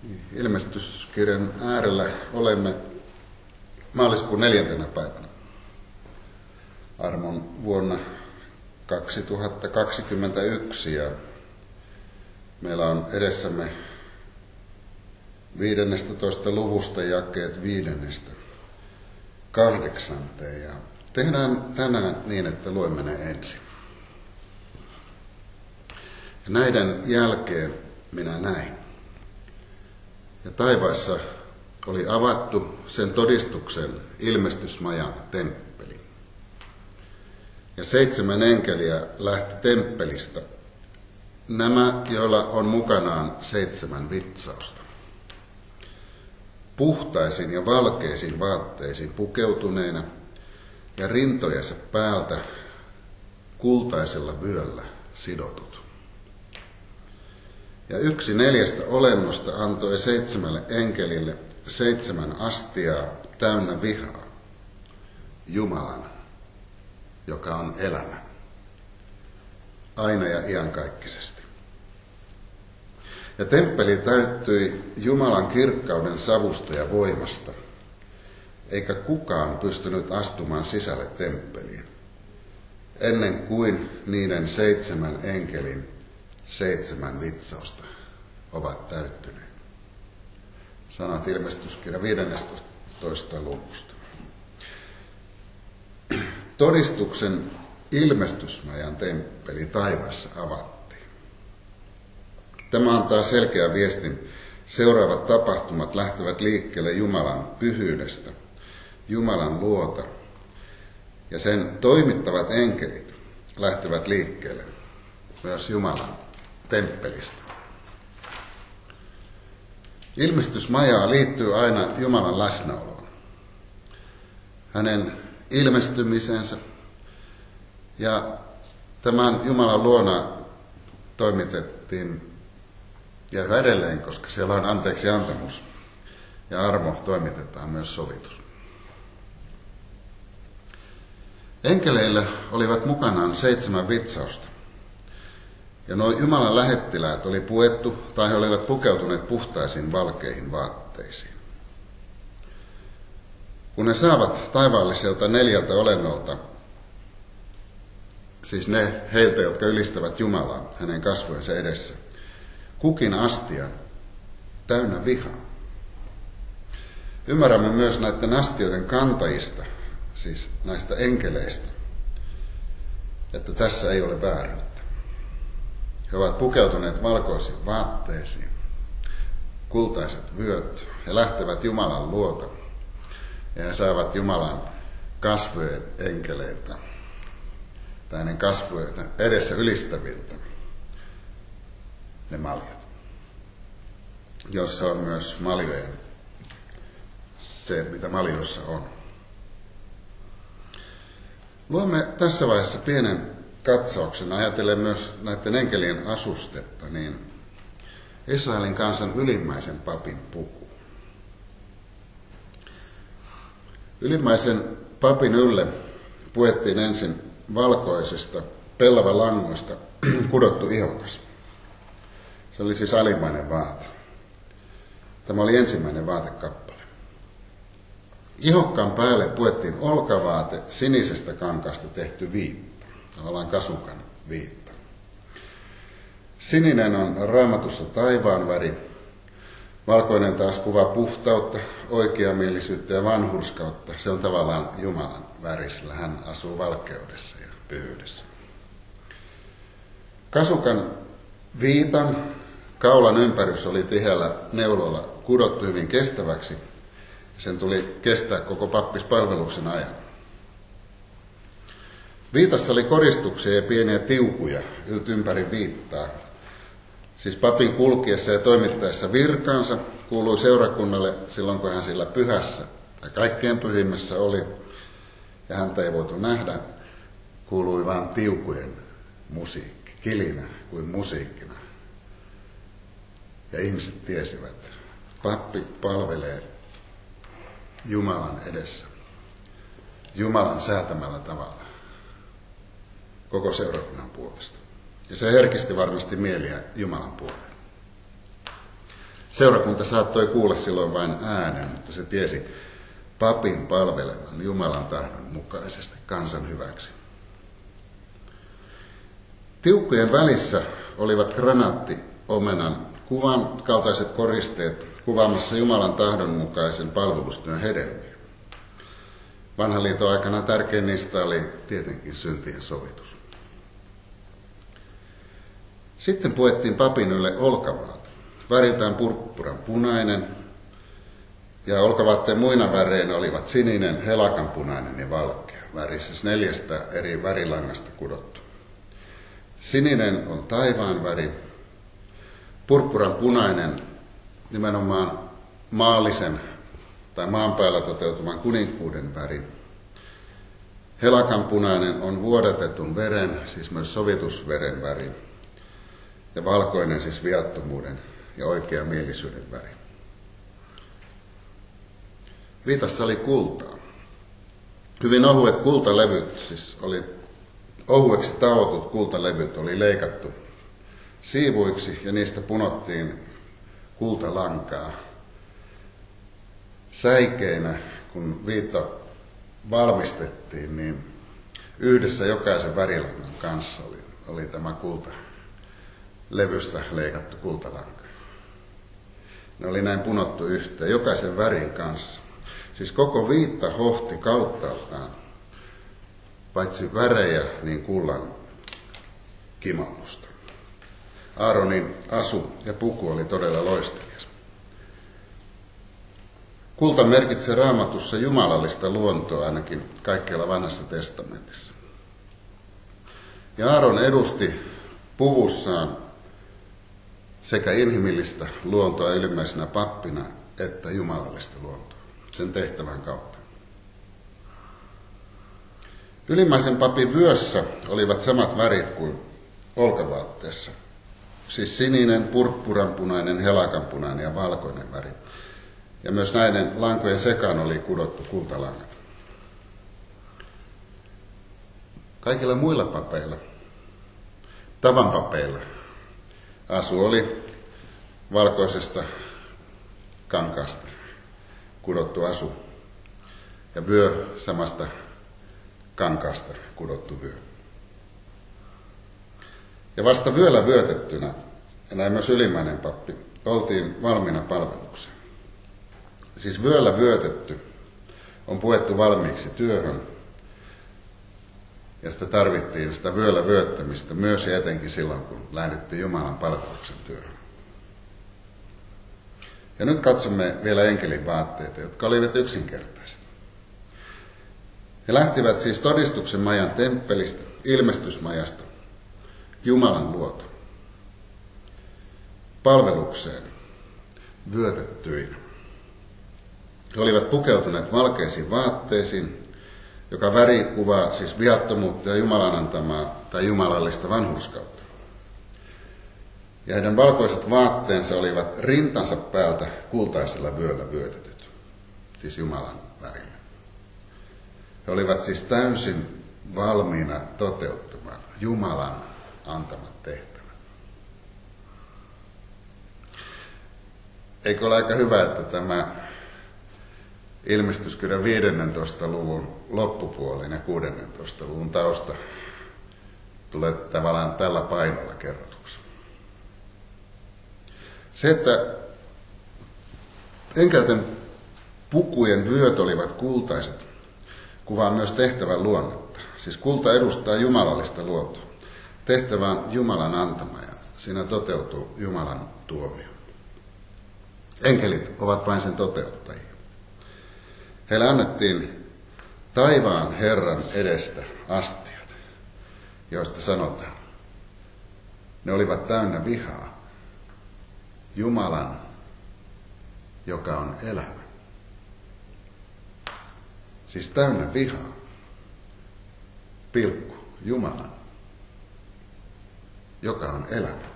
Ilmestyskirjan äärellä olemme maaliskuun 4. päivänä armon vuonna 2021 ja meillä on edessämme 15. luvusta jakeet 5-8 ja tehdään tänään niin, että luemme ne ensin. Ja näiden jälkeen minä näin. Ja taivaassa oli avattu sen todistuksen ilmestysmajan temppeli. Ja 7 enkeliä lähti temppelistä, nämä, joilla on mukanaan 7 vitsausta. Puhtaisiin ja valkeisiin vaatteisiin pukeutuneena ja rintojensa päältä kultaisella vyöllä sidotut. Ja 1 4 olennosta antoi 7 enkelille 7 astiaa täynnä vihaa, Jumalan, joka on elämä, aina ja iankaikkisesti. Ja temppeli täyttyi Jumalan kirkkauden savusta ja voimasta, eikä kukaan pystynyt astumaan sisälle temppeliin, ennen kuin niiden 7 enkelin 7 vitsausta ovat täyttyneet. Sanat ilmestyskirja 15. luvusta. Todistuksen ilmestysmajan temppeli taivaassa avattiin. Tämä antaa selkeän viestin. Seuraavat tapahtumat lähtevät liikkeelle Jumalan pyhyydestä, Jumalan luota, ja sen toimittavat enkelit lähtevät liikkeelle myös Jumalan temppelistä. Ilmestysmajaan liittyy aina Jumalan läsnäoloon, hänen ilmestymisensä, ja tämän Jumalan luona toimitettiin, ja yhä edelleen, koska siellä on anteeksi antamus ja armo, toimitetaan myös sovitus. Enkeleillä olivat mukanaan 7 vitsausta. Ja nuo Jumalan lähettiläät oli puettu tai he olivat pukeutuneet puhtaisiin valkeihin vaatteisiin. Kun ne saavat taivaalliselta 4 olennolta, siis ne heiltä, jotka ylistävät Jumalaa hänen kasvojensa edessä, kukin astia täynnä vihaa. Ymmärrämme myös näiden astioiden kantajista, siis näistä enkeleistä, että tässä ei ole vääryyttä. He ovat pukeutuneet valkoisiin vaatteisiin, kultaiset vyöt, he lähtevät Jumalan luota ja he saavat Jumalan kasvojen enkeleiltä tai hänen kasvojen edessä ylistäviltä ne maljat, jossa on myös maljojen se, mitä maljoissa on. Luomme tässä vaiheessa pienen katsauksen, ajatellen myös näiden enkelien asustetta, niin Israelin kansan ylimmäisen papin puku. Ylimmäisen papin ylle puettiin ensin valkoisesta pellavalangoista kudottu ihokas. Se oli siis alimmainen vaate. Tämä oli ensimmäinen vaatekappale. Ihokkaan päälle puettiin olkavaate sinisestä kankaasta tehty viitta, tavallaan kasukan viitta. Sininen on Raamatussa taivaan väri, valkoinen taas kuvaa puhtautta, oikeamielisyyttä ja vanhurskautta. Se on tavallaan Jumalan väri, sillä hän asuu valkeudessa ja pyhyydessä. Kasukan viitan kaulan ympärys oli tiheällä neulolla kudottu hyvin kestäväksi. Sen tuli kestää koko pappispalveluksen ajan. Viitassa oli koristuksia ja pieniä tiukuja ympäri viittaa. Siis papin kulkiessa ja toimittaessa virkaansa kuului seurakunnalle silloin, kun hän sillä pyhässä ja kaikkein pyhimmässä oli, ja häntä ei voitu nähdä, kuului vain tiukujen musiikki, kilinä kuin musiikkina. Ja ihmiset tiesivät, pappi palvelee Jumalan edessä, Jumalan säätämällä tavalla, koko seurakunnan puolesta. Ja se herkisti varmasti mieliä Jumalan puolelle. Seurakunta saattoi kuulla silloin vain äänen, mutta se tiesi papin palvelevan Jumalan tahdon mukaisesti kansan hyväksi. Tiukkujen välissä olivat granaattiomenan kuvan kaltaiset koristeet kuvaamassa Jumalan tahdon mukaisen palvelustyön hedelmiä. Vanhan liiton aikana tärkein niistä oli tietenkin syntien sovitus. Sitten puettiin papin ylle olkavaate, väriltään purppuran punainen, ja olkavaatteen muina väreinä olivat sininen, helakanpunainen ja valkea. Väri siis 4 eri värilangasta kudottu. Sininen on taivaan väri, purppuran punainen nimenomaan maallisen tai maan päällä toteutuvan kuninkuuden väri. Helakanpunainen on vuodatetun veren, siis myös sovitusveren väri. Ja valkoinen siis viattomuuden ja oikeamielisyyden väri. Viitassa oli kultaa. Hyvin ohuet kultalevyt, siis oli ohueksi taotut kultalevyt oli leikattu siivuiksi ja niistä punottiin kultalankaa. Säikeinä, kun viitta valmistettiin, niin yhdessä jokaisen värilangan kanssa oli tämä levystä leikattu kultalanka. Ne oli näin punottu yhteen, jokaisen värin kanssa. Siis koko viitta hohti kauttaaltaan, paitsi värejä, niin kullan kimallusta. Aaronin asu ja puku oli todella loistelias. Kulta merkitsee Raamatussa jumalallista luontoa ainakin kaikkialla Vanhassa testamentissa. Ja Aaron edusti puvussaan sekä inhimillistä luontoa ylimmäisenä pappina että jumalallista luontoa sen tehtävän kautta. Ylimmäisen papin vyössä olivat samat värit kuin olkavaatteessa, siis sininen, purppuranpunainen, helakanpunainen ja valkoinen väri. Ja myös näiden lankojen sekaan oli kudottu kultalangat. Kaikilla muilla papeilla, tavan papeilla, asu oli valkoisesta kankaasta kudottu asu ja vyö samasta kankaasta kudottu vyö. Ja vasta vyöllä vyötettynä, ja näin myös ylimmäinen pappi, oltiin valmiina palvelukseen. Siis vyöllä vyötetty on puettu valmiiksi työhön, ja sitä tarvittiin sitä vyöllä vyöttämistä myös ja etenkin silloin, kun lähdettiin Jumalan palveluksen työhön. Ja nyt katsomme vielä enkelin vaatteita, jotka olivat yksinkertaiset. He lähtivät siis todistuksen majan temppelistä, ilmestysmajasta, Jumalan luota, palvelukseen vyötettyinä. He olivat pukeutuneet valkeisiin vaatteisiin, joka väri kuvaa siis viattomuutta ja Jumalan antamaa tai jumalallista vanhurskautta. Ja heidän valkoiset vaatteensa olivat rintansa päältä kultaisella vyöllä vyötetyt, siis Jumalan värillä. He olivat siis täysin valmiina toteuttamaan Jumalan antamat tehtävät. Eikö ole aika hyvä, että tämä ilmestyskirjan 15. luvun loppupuolin ja 16. luvun tausta tulee tavallaan tällä painolla kerrotuksi. Se, että enkelten pukujen vyöt olivat kultaiset, kuvaa myös tehtävän luonnetta. Siis kulta edustaa jumalallista luontoa. Tehtävä on Jumalan antama ja siinä toteutuu Jumalan tuomio. Enkelit ovat vain sen toteuttajia. Heille annettiin taivaan Herran edestä astiat, joista sanotaan, ne olivat täynnä vihaa Jumalan, joka on elävä. Siis täynnä vihaa, pilkku, Jumalan, joka on elävä.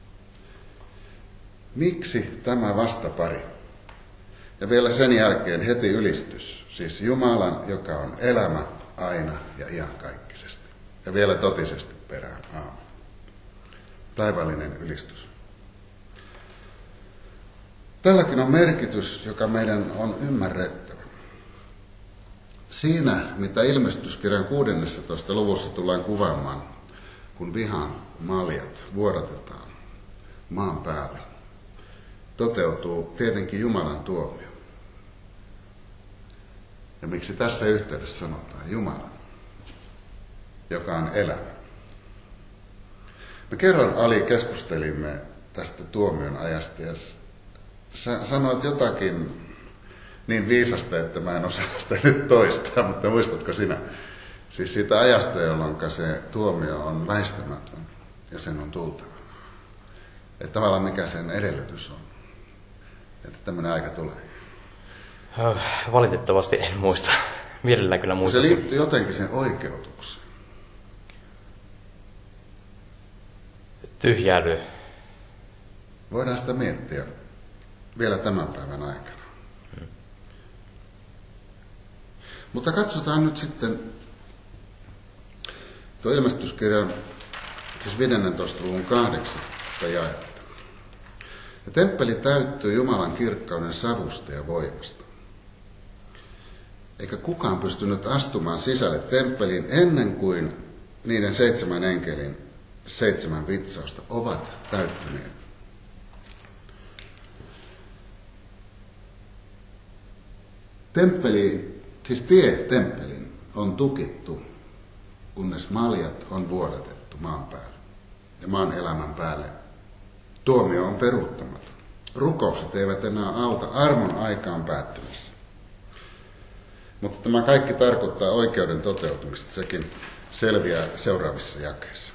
Miksi tämä vastapari? Ja vielä sen jälkeen heti ylistys, siis Jumalan, joka on elämä aina ja iankaikkisesti. Ja vielä totisesti perään, aamen. Taivaallinen ylistys. Tälläkin on merkitys, joka meidän on ymmärrettävä. Siinä, mitä ilmestyskirjan 16. luvussa tullaan kuvaamaan, kun vihan maljat vuodatetaan maan päälle, toteutuu tietenkin Jumalan tuomio. Ja miksi tässä yhteydessä sanotaan Jumala, joka on elävä? Me kerran Ali keskustelimme tästä tuomion ajasta ja sanoit jotakin niin viisasta, että mä en osaa sitä nyt toistaa, mutta muistatko sinä? Siis siitä ajasta, jolloin se tuomio on väistämätön ja sen on tultava. Että tavallaan mikä sen edellytys on, että tämmöinen aika tulee. Valitettavasti en muista. Mielellään kyllä muistan. Se liittyy jotenkin sen oikeutukseen. Tyhjäily. Voidaan sitä miettiä vielä tämän päivän aikana. Mutta katsotaan nyt sitten tuo ilmestyskirjan, siis 15. luvun 8. jaetta. Ja temppeli täyttyy Jumalan kirkkauden savusta ja voimasta. Eikä kukaan pystynyt astumaan sisälle temppeliin ennen kuin niiden 7 enkelin 7 vitsausta ovat täyttyneet. Temppeli, siis tie temppeliin on tukittu, kunnes maljat on vuodatettu maan päälle ja maan elämän päälle. Tuomio on peruuttamaton. Rukoukset eivät enää auta, armon aika on päättymässä. Mutta tämä kaikki tarkoittaa oikeuden toteutumista, sekin selviää seuraavissa jakeissa.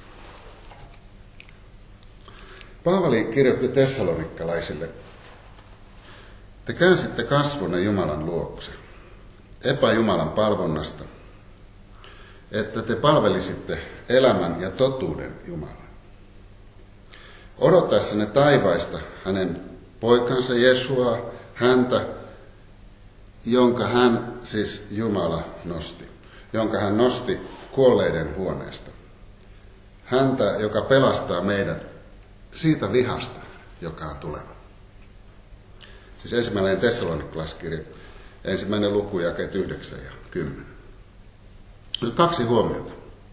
Paavali kirjoitti tessalonikkalaisille: te käänsitte kasvonne Jumalan luokse, epäjumalan palvonnasta, että te palvelisitte elämän ja totuuden Jumalaa. Odottaessanne taivaista hänen poikansa Jesua, häntä, jonka hän, siis Jumala, nosti, jonka hän nosti kuolleiden huoneesta. Häntä, joka pelastaa meidät siitä vihasta, joka on tuleva. Siis 1. Tessalonikalaiskirja, 1. luku, jakeet 9 ja 10. Nyt 2 huomiota.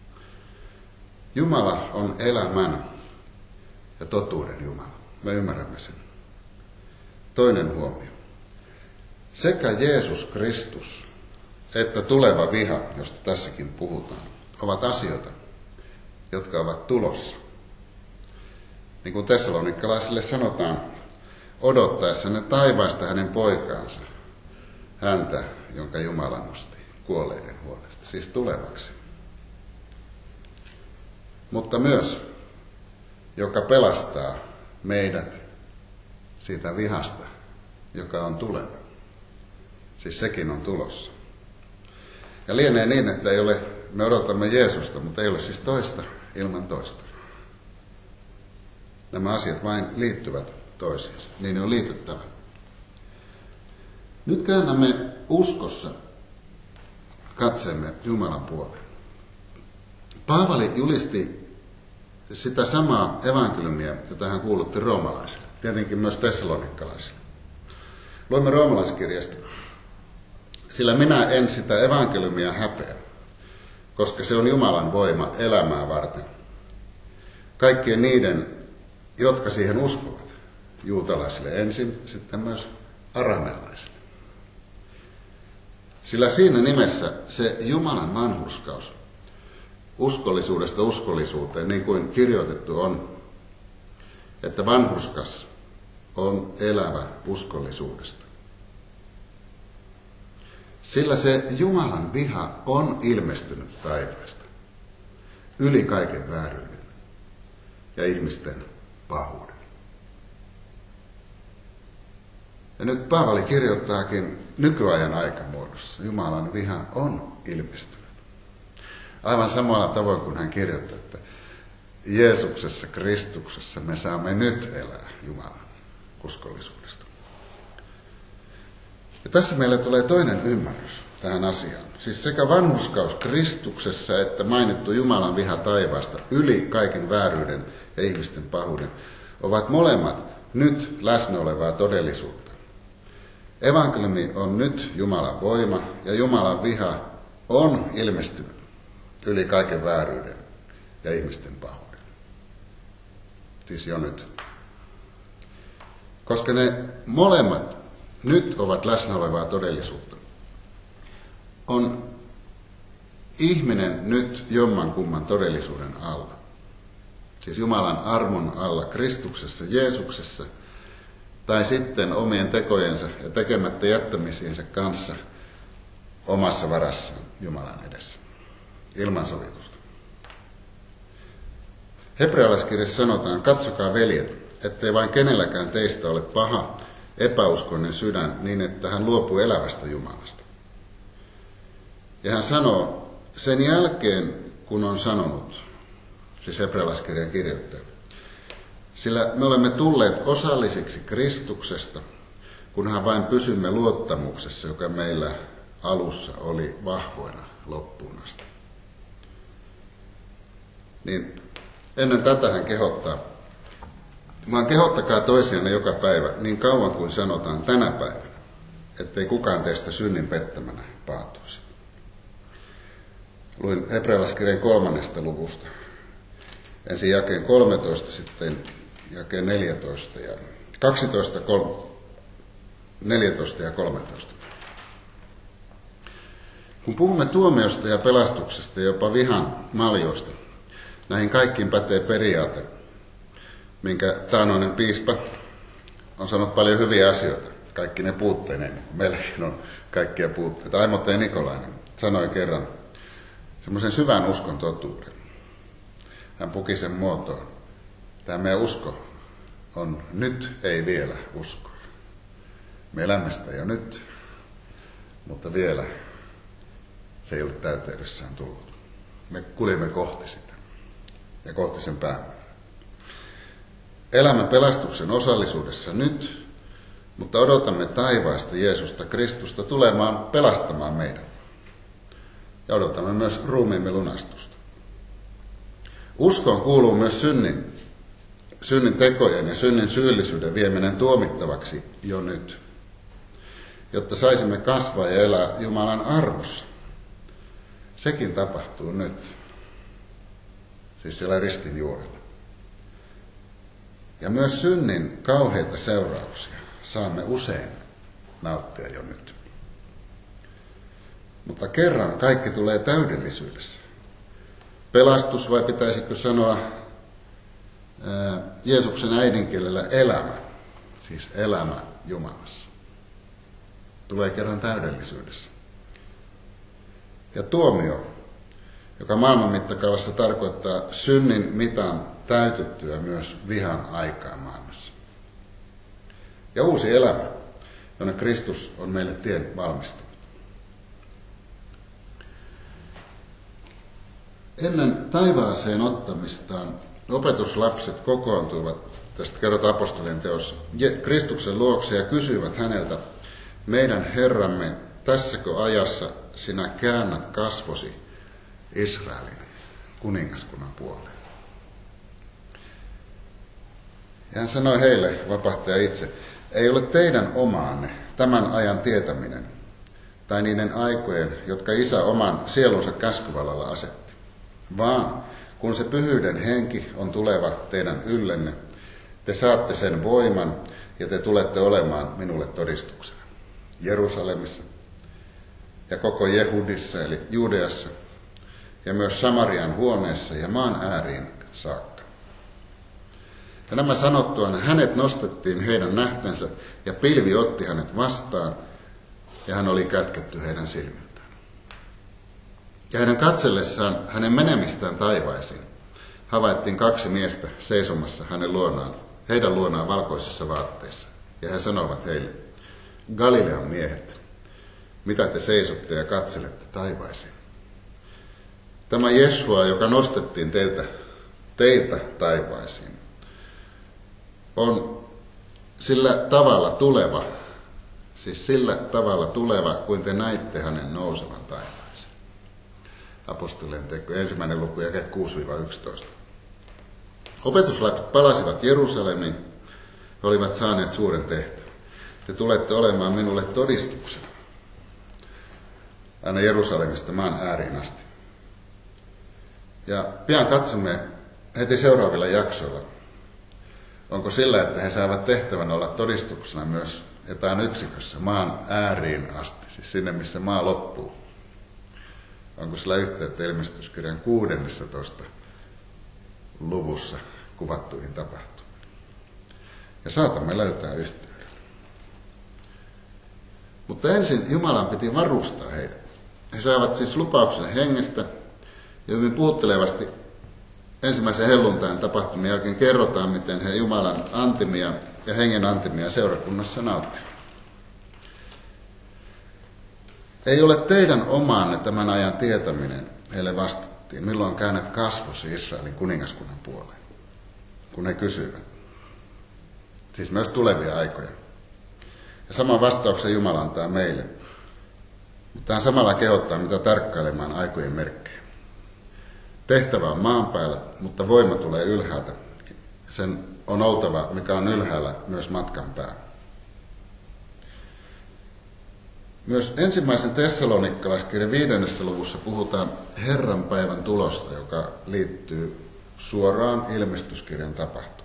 Jumala on elämän ja totuuden Jumala. Me ymmärrämme sen. Toinen huomio. Sekä Jeesus Kristus että tuleva viha, josta tässäkin puhutaan, ovat asioita, jotka ovat tulossa. Niin kuin tessalonikkalaisille sanotaan, odottaessanne taivaista hänen poikaansa, häntä, jonka Jumala nosti kuolleiden huoneesta, siis tulevaksi. Mutta myös, joka pelastaa meidät siitä vihasta, joka on tuleva. Siis sekin on tulossa. Ja lienee niin, että ei ole, me odotamme Jeesusta, mutta ei ole siis toista ilman toista. Nämä asiat vain liittyvät toisiinsa. Niin ne on liityttävä. Nyt käännämme uskossa katseemme Jumalan puoleen. Paavali julisti sitä samaa evankeliumia, jota hän kuulutti roomalaisille. Tietenkin myös tessalonikkalaisille. Luemme roomalaiskirjasta. Sillä minä en sitä evankeliumia häpeä, koska se on Jumalan voima elämää varten. Kaikkien niiden, jotka siihen uskovat, juutalaisille ensin, sitten myös aramealaisille. Sillä siinä nimessä se Jumalan vanhurskaus uskollisuudesta uskollisuuteen, niin kuin kirjoitettu on, että vanhurskas on elävä uskollisuudesta. Sillä se Jumalan viha on ilmestynyt taivaasta, yli kaiken vääryyden ja ihmisten pahuuden. Ja nyt Paavali kirjoittaakin nykyajan aikamuodossa, Jumalan viha on ilmestynyt. Aivan samalla tavoin kuin hän kirjoittaa, että Jeesuksessa, Kristuksessa me saamme nyt elää Jumalan uskollisuudesta. Ja tässä meille tulee toinen ymmärrys tähän asiaan. Siis sekä vanhurskaus Kristuksessa että mainittu Jumalan viha taivaasta yli kaiken vääryyden ja ihmisten pahuuden ovat molemmat nyt läsnä olevaa todellisuutta. Evankeliumi on nyt Jumalan voima ja Jumalan viha on ilmestynyt yli kaiken vääryyden ja ihmisten pahuuden. Siis jo nyt. Koska ne molemmat nyt ovat läsnä olevaa todellisuutta, on ihminen nyt jommankumman todellisuuden alla. Siis Jumalan armon alla Kristuksessa, Jeesuksessa, tai sitten omien tekojensa ja tekemättä jättämisiensä kanssa omassa varassaan Jumalan edessä, ilman sovitusta. Hebrealaiskirjassa sanotaan, katsokaa veljet, ettei vain kenelläkään teistä ole paha, epäuskoinen sydän niin, että hän luopuu elävästä Jumalasta. Ja hän sanoo, sen jälkeen kun on sanonut, siis hebrealaiskirjan kirjoittaja, sillä me olemme tulleet osallisiksi Kristuksesta, kunhan vain pysymme luottamuksessa, joka meillä alussa oli vahvoina loppuun asti. Niin ennen tätä hän kehottaa, vaan kehottakaa toisianne joka päivä niin kauan kuin sanotaan tänä päivänä, ettei kukaan teistä synnin pettämänä paatuisi. Luin hebrealaiskirjan 3. luvusta. Ensin jakeen 13, sitten jakeen 14 ja 12, 14 ja 13. Kun puhumme tuomiosta ja pelastuksesta ja jopa vihan maljoista, näihin kaikkiin pätee periaate, minkä taanoinen piispa on sanonut paljon hyviä asioita, kaikki ne puutteineen, meilläkin on kaikkia puutteita. Aimo T. Nikolainen sanoi kerran semmoisen syvän uskon totuuden. Hän puki sen muotoon. Tämä meidän usko on nyt, ei vielä usko. Me elämme sitä jo nyt, mutta vielä se ei ole täyteydessään tullut. Me kuljemme kohti sitä ja kohti sen päämäärää. Elämme pelastuksen osallisuudessa nyt, mutta odotamme taivaasta Jeesusta Kristusta tulemaan pelastamaan meidät. Ja odotamme myös ruumiimme lunastusta. Uskoon kuuluu myös synnin tekojen ja synnin syyllisyyden vieminen tuomittavaksi jo nyt, jotta saisimme kasvaa ja elää Jumalan armossa. Sekin tapahtuu nyt, siis siellä ristin juurella. Ja myös synnin kauheita seurauksia saamme usein nauttia jo nyt. Mutta kerran kaikki tulee täydellisyydessä. Pelastus, vai pitäisikö sanoa Jeesuksen äidinkielellä elämä, siis elämä Jumalassa, tulee kerran täydellisyydessä. Ja tuomio, joka maailman mittakaavassa tarkoittaa synnin mitan täytettyä myös vihan aikaa maailmassa. Ja uusi elämä, jonne Kristus on meille tien valmistanut. Ennen taivaaseen ottamistaan opetuslapset kokoontuivat, tästä kerrotaan apostolien teossa, Kristuksen luokse ja kysyivät häneltä, meidän Herramme, tässäkö ajassa sinä käännät kasvosi Israelin kuningaskunnan puoleen? Ja hän sanoi heille, vapahtaja itse, ei ole teidän omaanne tämän ajan tietäminen, tai niiden aikojen, jotka Isä oman sielunsa käskyvallalla asetti, vaan kun se pyhyyden henki on tuleva teidän yllenne, te saatte sen voiman ja te tulette olemaan minulle todistuksena. Jerusalemissa ja koko Jehudissa eli Judeassa ja myös Samarian huoneessa ja maan ääriin saakka. Ja nämä sanottuaan hänet nostettiin heidän nähtensä ja pilvi otti hänet vastaan ja hän oli kätketty heidän silmiltään. Ja heidän katsellessaan hänen menemistään taivaisiin havaittiin 2 miestä seisomassa heidän luonaan valkoisissa vaatteissa. Ja he sanovat heille, Galilean miehet, mitä te seisotte ja katselette taivaisiin? Tämä Jesua, joka nostettiin teiltä taivaisiin, on sillä tavalla tuleva, kuin te näitte hänen nousevan taivaisiin. Apostolien teko, 1. luku, jakeet 6-11. Opetuslapset palasivat Jerusalemiin he olivat saaneet suuren tehtävän. Te tulette olemaan minulle todistuksena aina Jerusalemista maan ääriin asti. Ja pian katsomme heti seuraavilla jaksoilla, onko sillä, että he saavat tehtävän olla todistuksena myös etään yksikössä maan ääriin asti, siis sinne missä maa loppuu. Onko sillä yhteyttä ilmestyskirjan 16. luvussa kuvattuihin tapahtumiin. Ja saatamme löytää yhteyden. Mutta ensin Jumalan piti varustaa heidät. He saavat siis lupauksen hengestä, ja hyvin puhuttelevasti ensimmäisen helluntain tapahtumien jälkeen kerrotaan, miten he Jumalan antimia ja hengen antimia seurakunnassa nauttivat. Ei ole teidän omaanne tämän ajan tietäminen, heille vastattiin, milloin käännät kasvosi Israelin kuningaskunnan puoleen, kun he kysyivät. Siis myös tulevia aikoja. Ja saman vastauksen Jumala antaa meille. Mutta hän samalla kehottaa mitä tarkkailemaan aikojen merkkejä. Tehtävä on maan päällä, mutta voima tulee ylhäältä. Sen on oltava, mikä on ylhäällä, myös matkan päällä. Myös ensimmäisen tessalonikkalaискirjan 5. luvussa puhutaan Herran päivän tulosta, joka liittyy suoraan ilmestyskirjan tapahtumiin.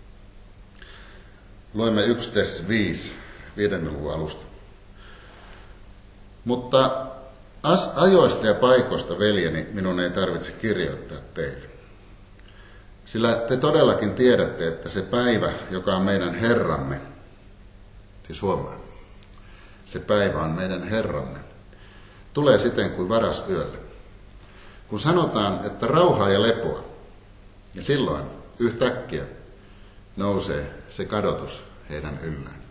Luemme 1 Tess 5, 5. luvun alusta. Mutta ajoista ja paikoista, veljeni, minun ei tarvitse kirjoittaa teille. Sillä te todellakin tiedätte, että se päivä, joka on meidän Herramme, siis huomaa, se päivä on meidän Herramme, tulee siten kuin varas yöllä. Kun sanotaan, että rauhaa ja lepoa, ja silloin yhtäkkiä nousee se kadotus heidän yllään.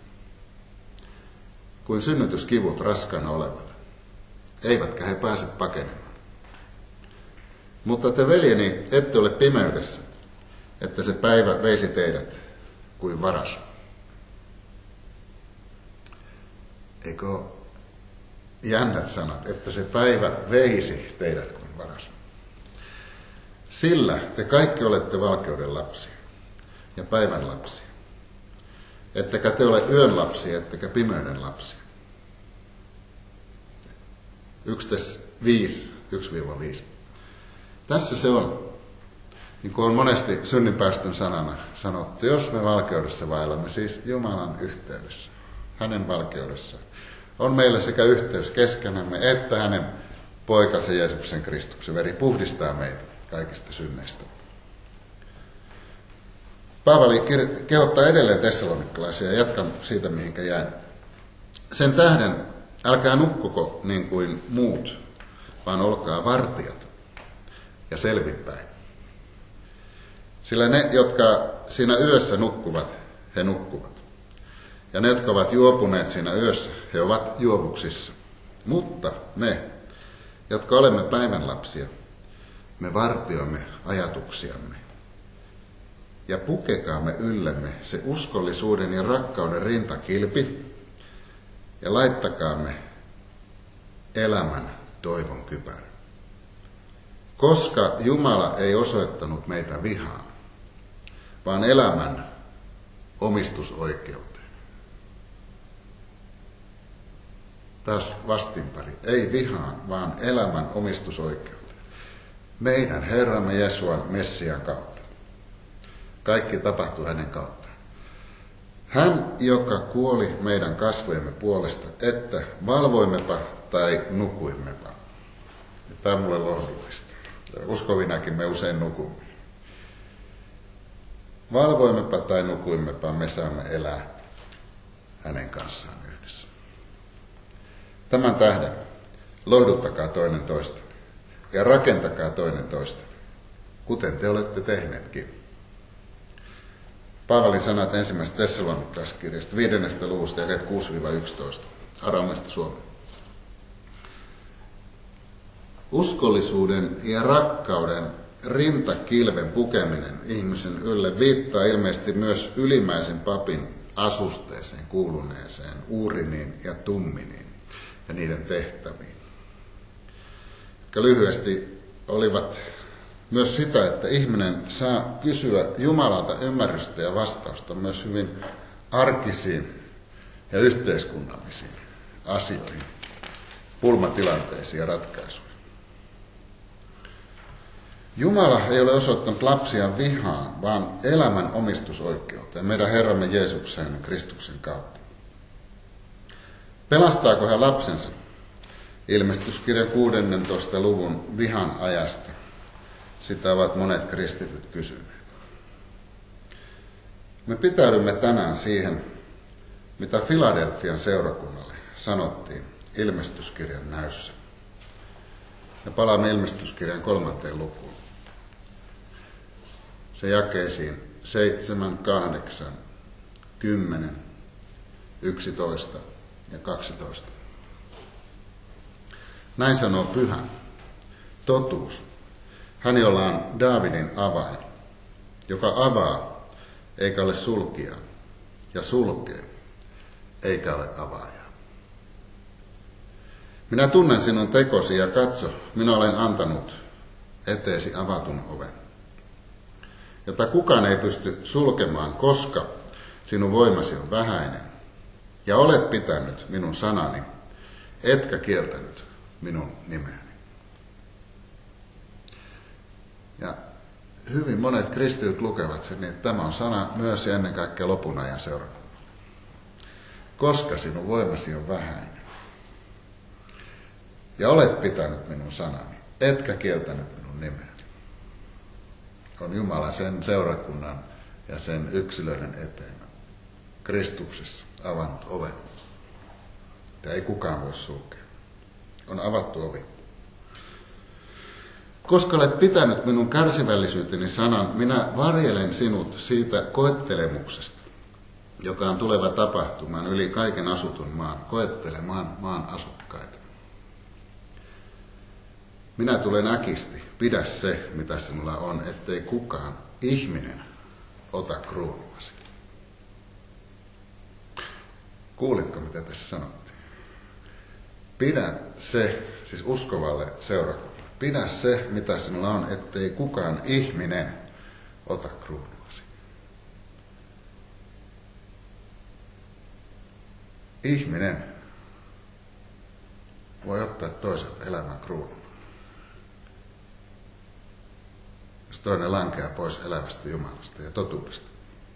Kuin synnytyskivut raskaana olevat, eivätkä he pääse pakenemaan. Mutta te, veljeni, ette ole pimeydessä, että se päivä veisi teidät kuin varas. Eikö jännät sanat, että se päivä veisi teidät kuin varas? Sillä te kaikki olette valkeuden lapsia ja päivän lapsia. Ettekä te ole yön lapsia, ettekä pimeyden lapsia. 1.5, 1-5. Tässä se on, niin kuin on monesti synninpäästön sanana sanottu, jos me valkeudessa vaellamme, siis Jumalan yhteydessä, hänen valkeudessaan, on meillä sekä yhteys keskenämme, että hänen poikansa Jeesuksen Kristuksen veri puhdistaa meitä kaikista synneistä. Paavali kehottaa edelleen tessalonikkalaisia ja jatkan siitä, mihinkä jäin. Sen tähden älkää nukkuko niin kuin muut, vaan olkaa vartijat ja selvinpäin. Sillä ne, jotka siinä yössä nukkuvat, he nukkuvat. Ja ne, jotka ovat juopuneet siinä yössä, he ovat juovuksissa. Mutta me, jotka olemme päivän lapsia, me vartioimme ajatuksiamme. Ja pukekaamme yllemme se uskollisuuden ja rakkauden rintakilpi ja laittakaamme elämän toivon kypärä. Koska Jumala ei osoittanut meitä vihaan, vaan elämän omistusoikeuteen. Taas vastinpari. Ei vihaan, vaan elämän omistusoikeuteen. Meidän Herramme Jeesuan Messian kautta. Kaikki tapahtui hänen kauttaan. Hän, joka kuoli meidän kasvojemme puolesta, että valvoimmepa tai nukuimmepa. Tämä on mulle lohdullista. Uskovinakin me usein nukumme. Valvoimmepa tai nukuimmepa, me saamme elää hänen kanssaan yhdessä. Tämän tähden lohduttakaa toinen toista ja rakentakaa toinen toista, kuten te olette tehneetkin. Paavalin sanat 1. Tessalonikalaiskirjasta 5. luvusta ja 6-11, arameista suomea. Uskollisuuden ja rakkauden rintakilven pukeminen ihmisen ylle viittaa ilmeisesti myös ylimmäisen papin asusteeseen kuuluneeseen Uurimiin ja Tumminiin ja niiden tehtäviin. Jotka lyhyesti olivat myös sitä, että ihminen saa kysyä Jumalalta ymmärrystä ja vastausta myös hyvin arkisiin ja yhteiskunnallisiin asioihin, pulmatilanteisiin ja ratkaisuihin. Jumala ei ole osoittanut lapsia vihaan, vaan elämän omistusoikeuteen meidän Herramme Jeesuksen Kristuksen kautta. Pelastaako hän lapsensa? Ilmestyskirjan 16. luvun vihan ajasta. Sitä ovat monet kristityt kysyneet. Me pitäydymme tänään siihen, mitä Filadelfian seurakunnalle sanottiin ilmestyskirjan näyssä. Ja palaamme ilmestyskirjan 3. lukuun. Se jakeisiin 7, 8, 10, 11 ja 12. Näin sanoo Pyhä, totuus, hän jolla on Daavidin avain, joka avaa eikä ole sulkija, ja sulkee eikä ole avaajaa. Minä tunnen sinun tekosi ja katso, minä olen antanut eteesi avatun oven, jota kukaan ei pysty sulkemaan, koska sinun voimasi on vähäinen, ja olet pitänyt minun sanani, etkä kieltänyt minun nimeäni. Ja hyvin monet kristityt lukevat sen, että tämä on sana myös ja ennen kaikkea lopun ajan seurakunnalle. Koska sinun voimasi on vähäinen, ja olet pitänyt minun sanani, etkä kieltänyt minun nimeäni. On Jumala sen seurakunnan ja sen yksilöiden eteen Kristuksessa avannut oven. Ja ei kukaan voi sulkea. On avattu ovi. Koska olet pitänyt minun kärsivällisyyteni sanan, minä varjelen sinut siitä koettelemuksesta, joka on tuleva tapahtumaan yli kaiken asutun maan, koettelemaan maan asukkaita. Minä tulen äkisti, pidä se, mitä sinulla on, ettei kukaan ihminen ota kruunuasi. Kuulitko, mitä tässä sanottiin? Pidä se, siis uskovalle seurakunnalle, pidä se, mitä sinulla on, ettei kukaan ihminen ota kruunuasi. Ihminen voi ottaa toiselta elämän kruunun. Jos toinen lankeaa pois elävästä Jumalasta ja totuudesta.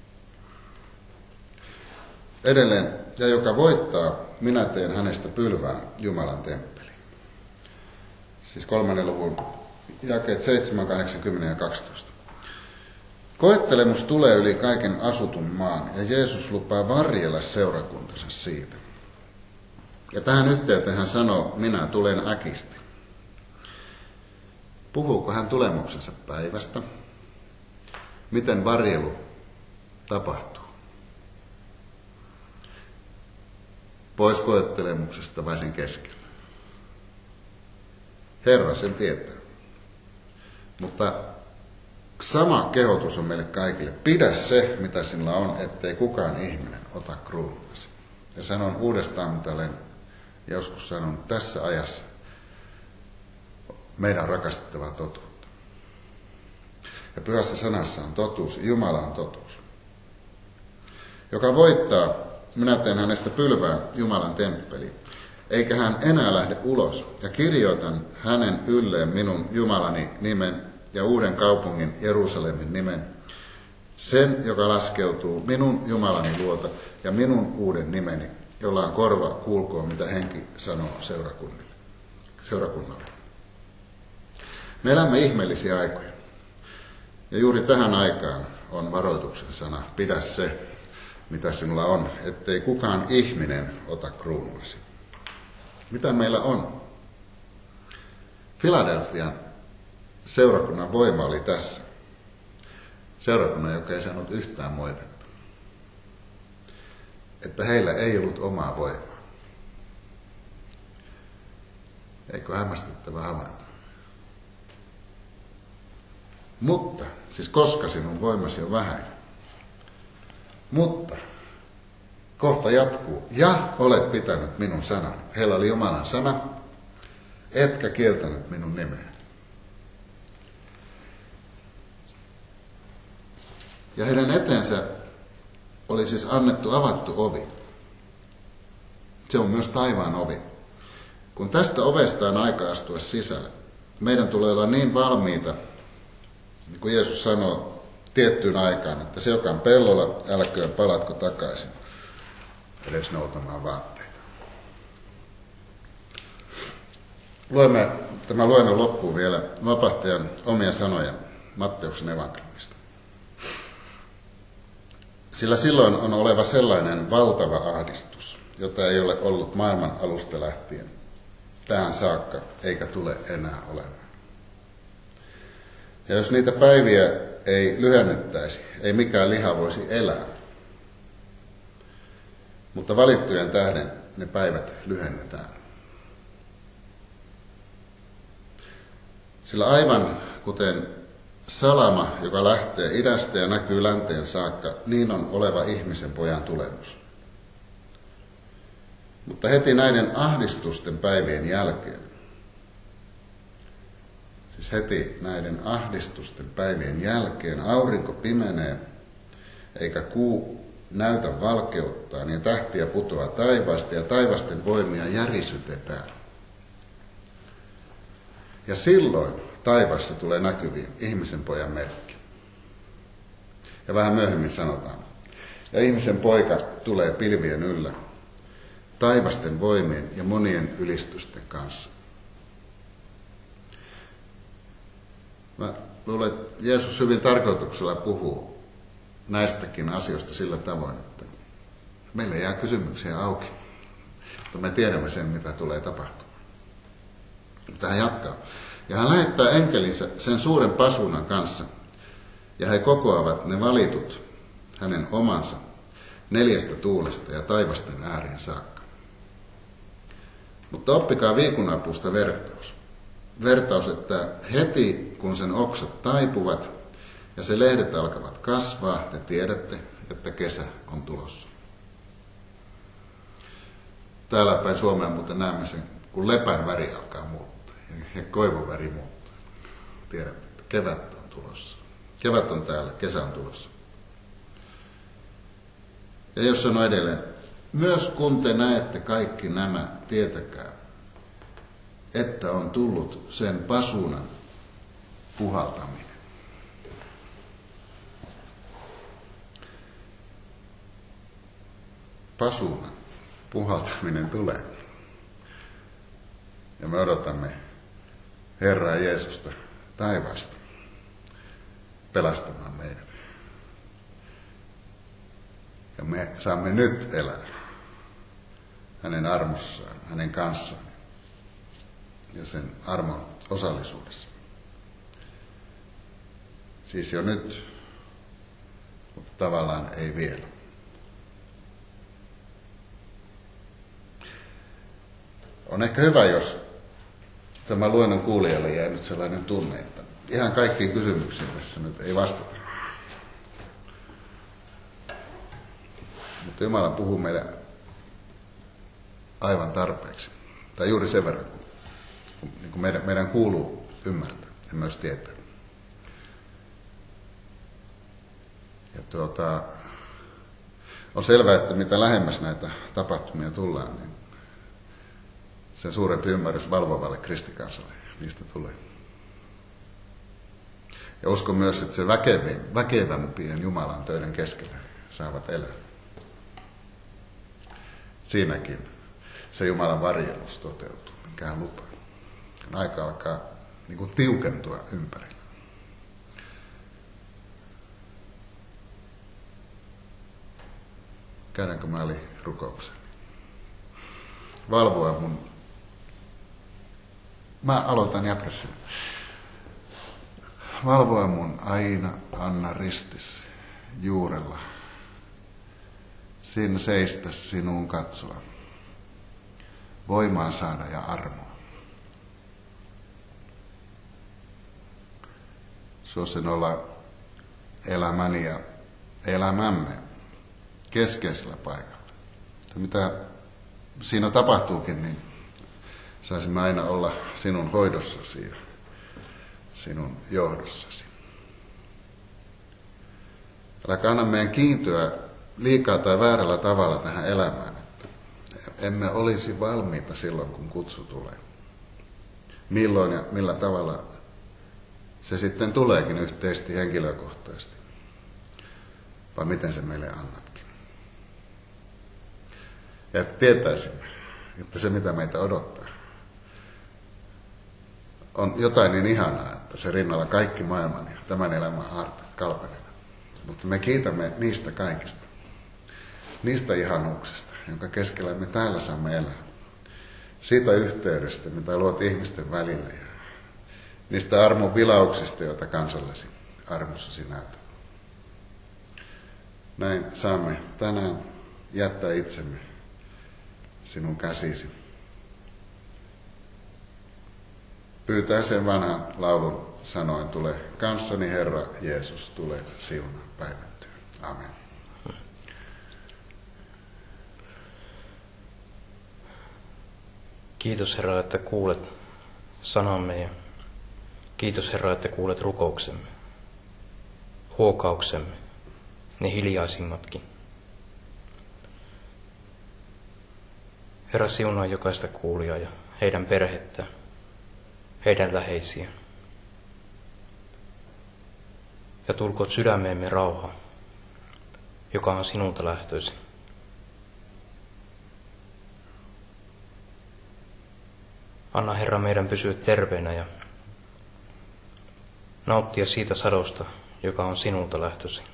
Edelleen, ja joka voittaa, minä teen hänestä pylvään Jumalan temppeliin. Siis 3. luvun jakeet 7, 8, 10 ja 12. Koettelemus tulee yli kaiken asutun maan, ja Jeesus lupaa varjella seurakuntansa siitä. Ja tähän yhteyteen hän sanoo, minä tulen äkisti. Puhuuko hän tulemuksensa päivästä? Miten varjelu tapahtuu? Pois koettelemuksesta vai sen keskellä? Herra sen tietää. Mutta sama kehotus on meille kaikille. Pidä se, mitä sinulla on, ettei kukaan ihminen ota kruunuasi. Ja sanon uudestaan, mitä olen joskus sanonut tässä ajassa. Meidän on rakastettava totuutta. Ja pyhässä sanassa on totuus, Jumala on totuus. Joka voittaa, minä teen hänestä pylvään Jumalan temppeliin, eikä hän enää lähde ulos, ja kirjoitan hänen ylleen minun Jumalani nimen ja uuden kaupungin Jerusalemin nimen, sen, joka laskeutuu minun Jumalani luota ja minun uuden nimeni, jolla on korva kuulkoon, mitä henki sanoo seurakunnalle. Me elämme ihmeellisiä aikoja. Ja juuri tähän aikaan on varoituksen sana, pidä se, mitä sinulla on, ettei kukaan ihminen ota kruunuasi. Mitä meillä on? Filadelfian seurakunnan voima oli tässä. Seurakunnan, joka ei saanut yhtään moitetta. Että heillä ei ollut omaa voimaa. Eikö hämmästyttävä havainto? Mutta, siis koska sinun voimasi on vähäinen. Mutta, kohta jatkuu, ja olet pitänyt minun sanan. Heillä oli Jumalan sana, etkä kieltänyt minun nimeäni. Ja heidän eteensä oli siis annettu avattu ovi. Se on myös taivaan ovi. Kun tästä ovesta on aika astua sisälle, meidän tulee olla niin valmiita, niin kuin Jeesus sanoo tiettyyn aikaan, että se, joka on pellolla, älköön palatko takaisin edes noutamaan vaatteita. Luemme tämän luennon loppuun vielä vapahtajan omia sanoja Matteuksen evankeliumista. Sillä silloin on oleva sellainen valtava ahdistus, jota ei ole ollut maailman alusta lähtien tähän saakka, eikä tule enää olemaan. Ja jos niitä päiviä ei lyhennettäisi, ei mikään liha voisi elää. Mutta valittujen tähden ne päivät lyhennetään. Sillä aivan kuten salama, joka lähtee idästä ja näkyy länteen saakka, niin on oleva ihmisen pojan tulemus. Mutta heti näiden ahdistusten päivien jälkeen, siis heti näiden ahdistusten päivien jälkeen aurinko pimenee, eikä kuu näytä valkeuttaan, ja tähtiä putoaa taivaasta, ja taivasten voimia järisytetään. Ja silloin taivaassa tulee näkyviin ihmisen pojan merkki. Ja vähän myöhemmin sanotaan, ja ihmisen poika tulee pilvien yllä, taivasten voimien ja monien ylistysten kanssa. Mä luulen, että Jeesus hyvin tarkoituksella puhuu näistäkin asioista sillä tavoin, että meille jää kysymyksiä auki, mutta me tiedämme sen, mitä tulee tapahtumaan. Mutta hän jatkaa. Ja hän lähettää enkelinsä sen suuren pasuunan kanssa, ja he kokoavat ne valitut, hänen omansa, 4 tuulesta ja taivasten äärien saakka. Mutta oppikaa viikunapuusta vertaus. Vertaus, että heti kun sen oksat taipuvat ja se lehdet alkavat kasvaa, te tiedätte, että kesä on tulossa. Täällä päin Suomea muuten näemme sen, kun lepän väri alkaa muuttaa ja koivun väri muuttaa. Tiedämme, että kevät on tulossa. Kevät on täällä, kesä on tulossa. Ja jos sanoo edelleen, myös kun te näette kaikki nämä, tietäkää, että on tullut sen pasuunan puhaltaminen. Pasuunan puhaltaminen tulee. Ja me odotamme Herraa Jeesusta taivaasta pelastamaan meidät. Ja me saamme nyt elää hänen armossaan, hänen kanssaan ja sen armon osallisuudessa. Siis jo nyt, mutta tavallaan ei vielä. On ehkä hyvä, jos tämä luennon kuulijalle jää nyt sellainen tunne, että ihan kaikkiin kysymyksiin tässä nyt ei vastata. Mutta Jumala puhuu meille aivan tarpeeksi. Tai juuri sen verran, kun meidän kuuluu ymmärtää ja myös tietää. Ja on selvää, että mitä lähemmäs näitä tapahtumia tullaan, niin sen suurempi ymmärrys valvovalle kristikansalle niistä tulee. Ja uskon myös, että se väkevämpien Jumalan töiden keskellä saavat elää. Siinäkin se Jumalan varjelus toteutuu, minkä hän lupaa. Kun aika alkaa niin kuin tiukentua ympärillä. Käydäänkö mä oli rukouksen? Valvoa mun. Mä aloitan jatka sen. Valvoa mun aina anna ristissä juurella. Sin seistä sinuun katsoa. Voimaa saada ja armoa. Suosin olla elämäni ja elämämme keskeisellä paikalla. Ja mitä siinä tapahtuukin, niin saisimme aina olla sinun hoidossasi ja sinun johdossasi. Älä anna meidän kiintyä liikaa tai väärällä tavalla tähän elämään, että emme olisi valmiita silloin, kun kutsu tulee. Milloin ja millä tavalla se sitten tuleekin yhteisesti henkilökohtaisesti. Vai miten se meille annatkin. Ja että tietäisimme, että se mitä meitä odottaa, on jotain niin ihanaa, että se rinnalla kaikki maailman ja tämän elämän aarteet kalpenevat. Mutta me kiitämme niistä kaikista. Niistä ihanuuksista, jonka keskellä me täällä saamme elää. Siitä yhteydestä, mitä luot ihmisten välillä. Ja niistä armon vilauksista, joita kansallesi armossasi näytät. Näin saamme tänään jättää itsemme sinun käsisi. Pyytää sen vanhan laulun sanoin, tule kanssani Herra Jeesus, tule siunaa päivän työn. Amen. Kiitos Herra, että kuulet sanamme ja kiitos Herra, että kuulet rukouksemme, huokauksemme, ne hiljaisimmatkin. Herra, siunaa jokaista kuulijaa ja heidän perhettä, heidän läheisiä. Ja tulkoot sydämeemme rauha, joka on sinulta lähtöisin. Anna Herra meidän pysyä terveenä ja nauttia siitä sadosta, joka on sinulta lähtöisin.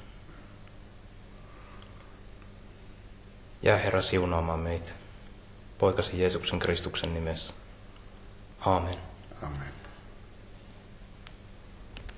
Jää Herra siunaamaan meitä, poikasi Jeesuksen Kristuksen nimessä. Aamen. Amen.